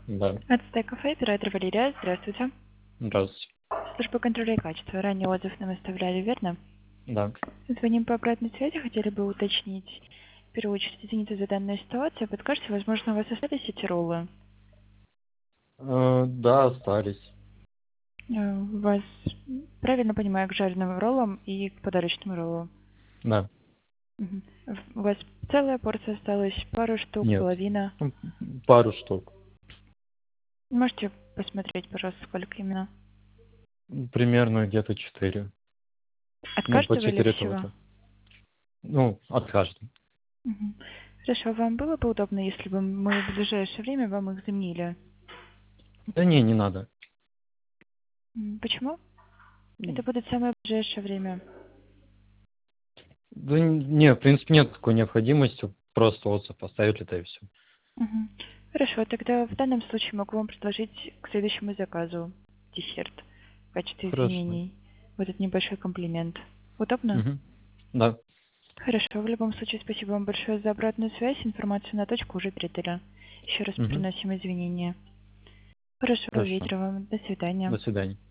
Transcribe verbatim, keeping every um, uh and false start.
Да. Отстай кафе, оператор Валерия, здравствуйте. Здравствуйте. Служба контроля и качества. Ранее отзыв нам оставляли, верно? Да. Звоним по обратной связи, хотели бы уточнить. В первую очередь, извините за данную ситуацию. Подскажите, возможно, у вас остались эти роллы? Э, да, остались. Э, У вас, правильно понимаю, к жареным роллам и к подарочным роллам? Да. Мгм. В- У вас целая порция осталась, пару штук, Нет. половина? Ну, пару штук. Можете посмотреть, пожалуйста, сколько именно? Примерно где-то четыре. Ну, по Откажете вы или четыре всего? торта. Ну, от каждого. Мгм. Хорошо, вам было бы удобно, если бы мы в ближайшее время вам их заменили? Да не, не надо. М, Почему? Это М, будет самое ближайшее время. Да н- не, в принципе, нет такой необходимости. Просто отзыв поставить это и все. Мгм. Хорошо, тогда в данном случае могу вам предложить к следующему заказу десерт в качестве Хорошо. извинений. Вот этот небольшой комплимент. Удобно? Мгм. Да. Хорошо, в любом случае спасибо вам большое за обратную связь. Информацию на точку уже передали. Еще раз Мгм. приносим извинения. Хорошего Хорошо. вечера вам. До свидания. До свидания.